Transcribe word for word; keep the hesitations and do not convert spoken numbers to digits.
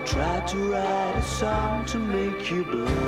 Tried to write a song to make you blue.